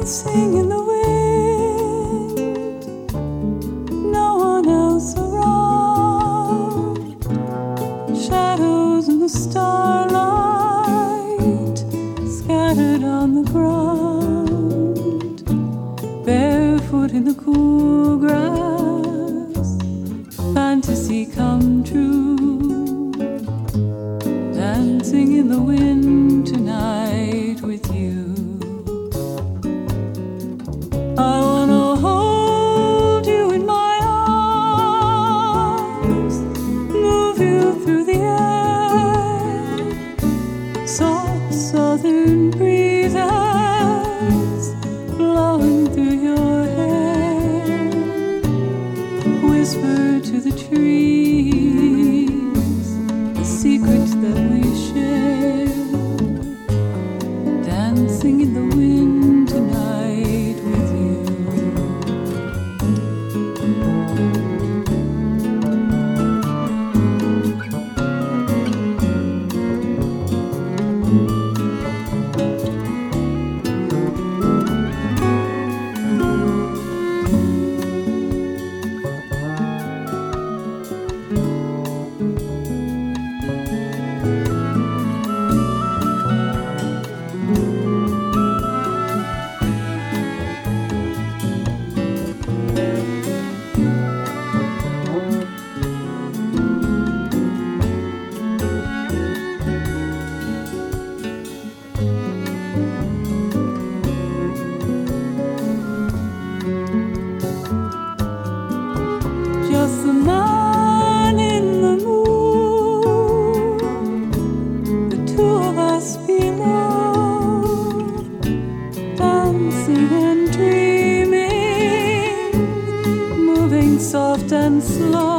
dancing in the wind, no one else around, shadows in the starlight scattered on the ground, barefoot in the cool grass, fantasy come true, dancing in the wind tonight with you. I wanna hold you in my arms, move you through the air, soft southern breezes blowing through your hair, whisper to the trees the secrets that we share, dancing in the wind tonight with you. Just the man in the moon, the two of us below, dancing and dreaming, moving soft and slow.